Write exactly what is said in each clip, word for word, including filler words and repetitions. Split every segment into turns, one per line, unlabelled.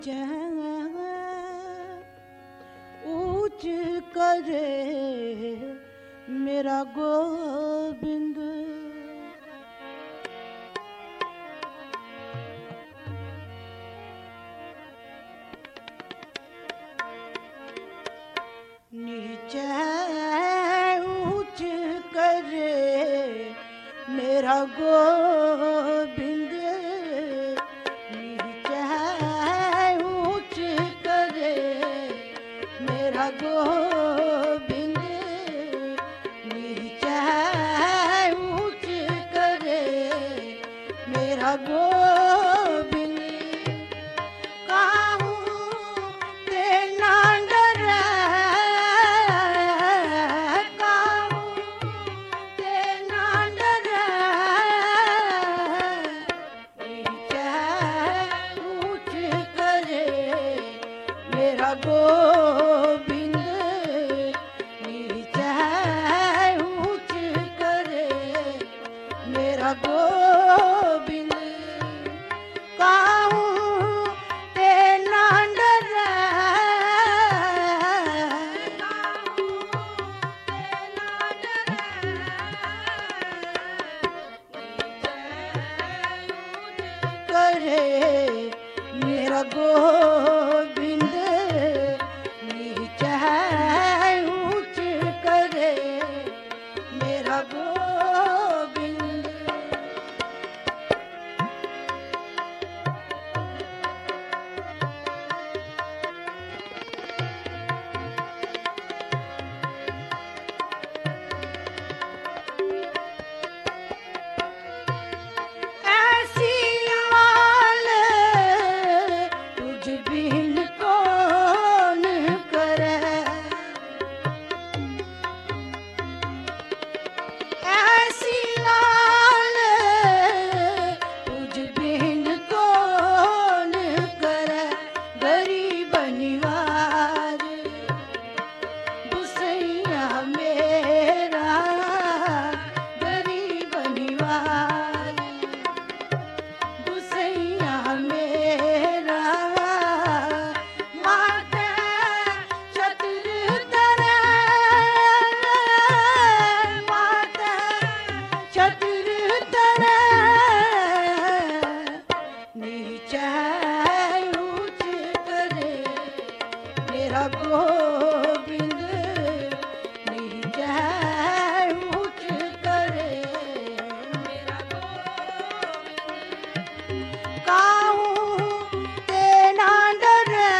ऊंच करे मेरा गोविंद, नीचे ऊंच करे मेरा गोविंद, नीचे ऊंच करे मेरा गोविंद, नीचे ऊंच करे मेरा गोविंद, काहूँ ते ना डरे, काहूँ ते ना डरे, नीचे ऊंच करे मेरा गोविंद, नीचे ऊंच करे मेरा गोविंद, काहूँ ते ना डरे, करे मेरा गोविंद, नीचे ऊंच करे मेरा गोविंद, ऐसी लाल तुझ बिन कौन करे, ऐसी लाल तुझ बिन कौन करे, गरीब निवार गुसैया मेरा, गरीब निवार गुसैया मेरा, माथे छत्र तरे, माथे छत्र तरे, नीचे ऊंच करे मेरा गोविंद, नीचे ऊंच करे मेरा गोविंद, काहूँ ते ना डरे,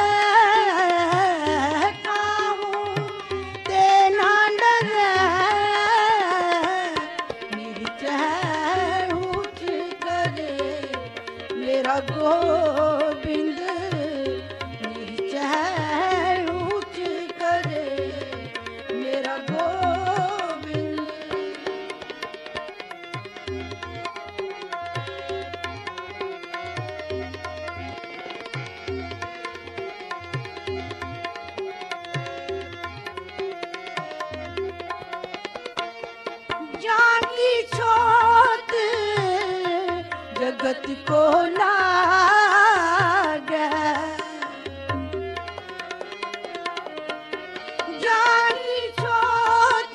काहूँ ते ना डरे, नीचे ऊंच करे मेरा गोविंद, नीचे ऊंच करे मेरा गोविंद, जागी छोट जगत को लागे, जागी छोट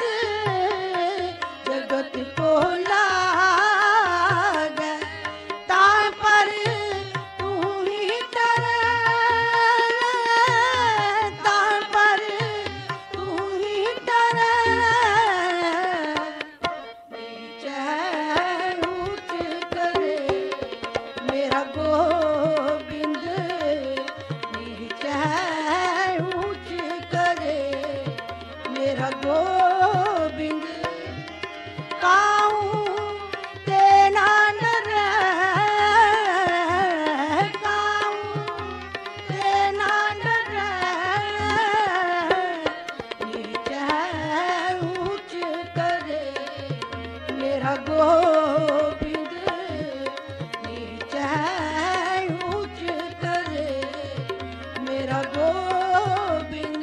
जगत को लागे, तां पर तू ही डरे, तां पर तू ही डरे, नीचे ऊंच करे मेरा गोविंद, नीचे ऊंच करे मेरा गोविंद, काहूँ ते ना डरे, काहूँ ते ना डरे, नीचे ऊंच करे मेरा गोविंद, नीचे ऊंच करे मेरा गोविंद,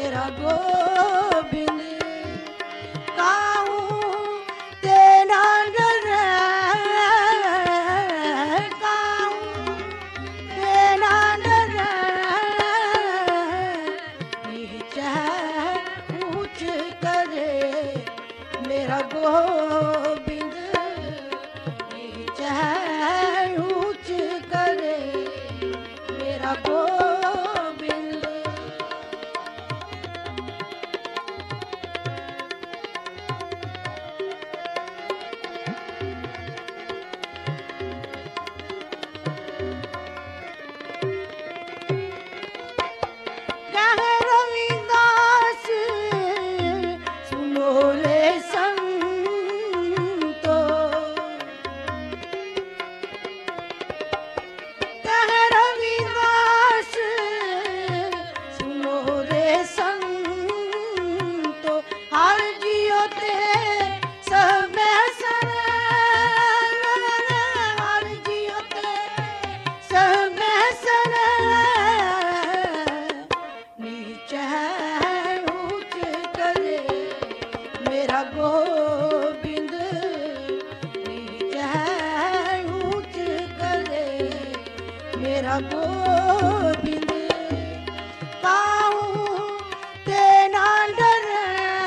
मेरा गोबिंद काहू तेरा डरे काहू तेरा डरे नीच है ऊंच करे मेरा गोबिंद नीच है ऊंच करे मेरा गोबिंद कह रविदास सुनो रे संतो कह रविदास सुनो रे संतो हर जियो ते सब सर हर जियो ते सब सर नीच है ऊंच करे मेरा गोबिंद नीच है ऊंच करे मेरा गोबिंद काहू तेना डरे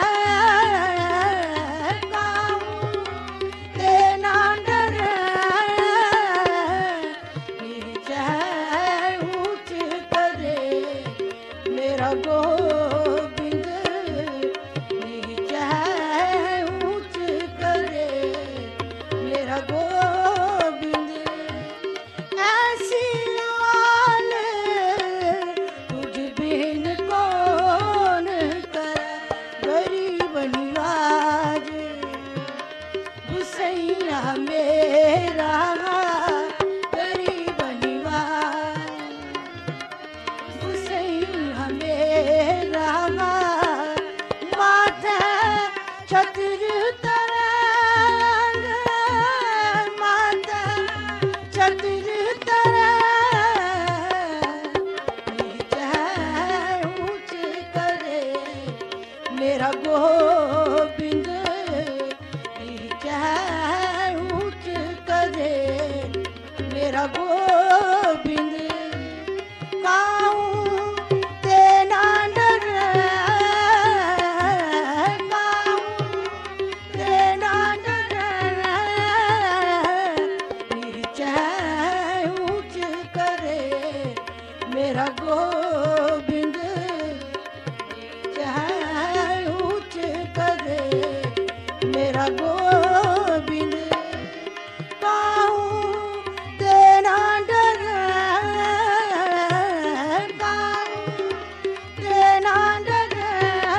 काहू तेना डरे नीच है ऊंच करे मेरा गोबिंद नीच है ऊंच करे मेरा गोबिंद ऐसी लाल तुझ बिन कौन करे गरीब निवाज हुसैया मेरा गरीब निवाज हुसैया मेरा माथे छत्र तरंग माथे छत्र तरंग नीच है ऊंच करे मेरा गोबिंद नीच है ऊंच करे मेरा गोबिंद काहू तेना डरे काहू तेना डरे नीच है ऊंच करे मेरा गोबिंद नीच है ऊंच करे मेरा गोबिंद काहू तेना डरे काहू तेना डरे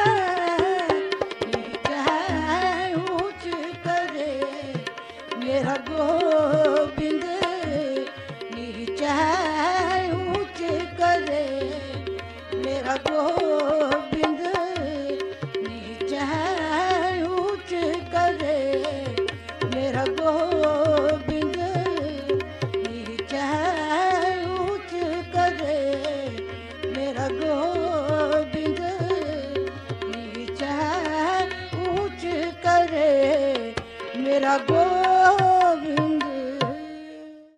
नीच है ऊंच करे मेरा गोबिंद नीच है ऊंच करे मेरा गोबिंद नीच है ऊंच करे मेरा गोबिंद नीच है ऊंच करे मेरा गोबिंद नीच है ऊंच करे मेरा गो